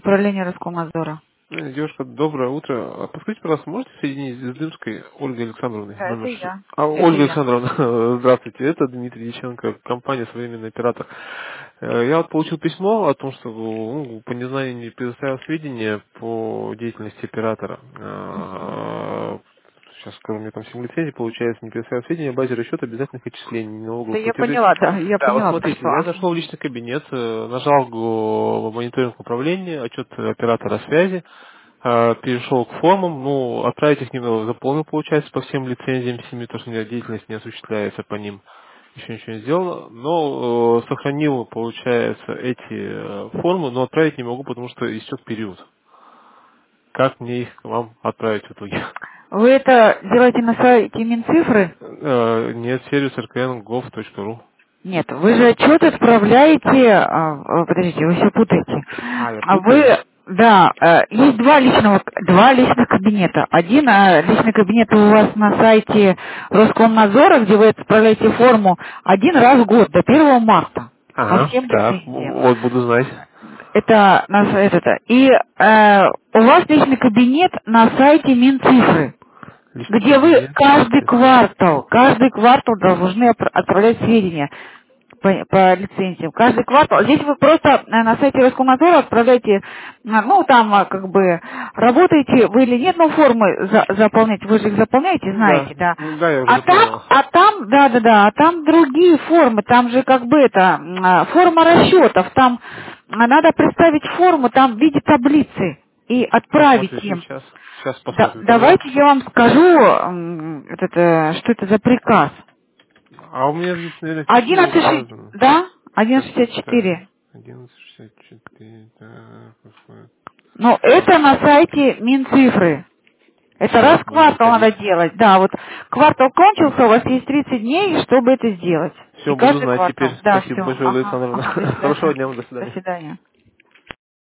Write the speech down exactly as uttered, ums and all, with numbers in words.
управления Роскомнадзора. Девушка, доброе утро. А подскажите, пожалуйста, можете соединить с Дымской Ольгой Александровной? Да, это Номер ш- я. А, Это Ольга я. Александровна, здравствуйте. Это Дмитрий Дьяченко, компания «Современный оператор». Э, Я вот получил письмо о том, что ну, по незнанию не предоставил сведения по деятельности оператора. Э, Сейчас скажу, у меня там семь лицензий, получается, не предоставил сведения о базе расчета обязательных отчислений Да налоговых я платежей. поняла, да, я Да, вот поняла, про смотрите, что. я Ага. зашел в личный кабинет, э, нажал го- мониторинг управления, отчет оператора связи, э, перешел к формам, ну, отправить их не заполнил, получается, по всем лицензиям семи, потому что у меня деятельность не осуществляется по ним. Еще ничего не сделал, но э, сохранил, получается, эти э, формы, но отправить не могу, потому что истек период. Как мне их к вам отправить в итоге? Вы это делаете на сайте Минцифры? Э, Нет, сервис эр ка эн гов точка ру. Нет, вы же отчет отправляете, а, а, подождите, вы все путаете. А, я А вы, путаю? да, э, есть два личного, два личных кабинета. Один э, личный кабинет у вас на сайте Роскомнадзора, где вы отправляете форму один раз в год, до первого марта, по Ага, всем так, лицензиям. вот буду знать. Это на сайт это. И э, у вас личный кабинет на сайте Минцифры, Личный где вы кабинет. каждый Цифры. квартал, каждый квартал должны отпра- отправлять сведения по, по лицензиям. Каждый квартал. Здесь вы просто э, на сайте Роскомнадзора отправляете, э, ну там э, как бы работаете вы или нет, но формы за- заполнять, вы же их заполняете, Ну да, знаете, да. ну да, я уже А там, заполнял. а там, да, да, да, а там другие формы, там же как бы это, м, а, форма расчетов, там а, надо представить форму, там в виде таблицы и отправить Посмотрю им. сейчас. Сейчас Да- посмотрю тогда. давайте я вам скажу, м, вот это, что это за приказ. А у меня здесь, наверное, письмо одиннадцать, ши- указано. да? Сейчас одиннадцать шестьдесят почитаю. четыре. одиннадцать шестьдесят четыре. Так, какое. Но это на сайте Минцифры. Это раз Сейчас в буду квартал надо заходить. делать. Да, вот квартал кончился, у вас есть тридцать дней, чтобы это сделать. И Все, буду каждый знать теперь. квартал. Да, Спасибо все. большое, Ольга Ага, ага. До Александровна. Хорошего свидания. дня вам, до До свидания. свидания.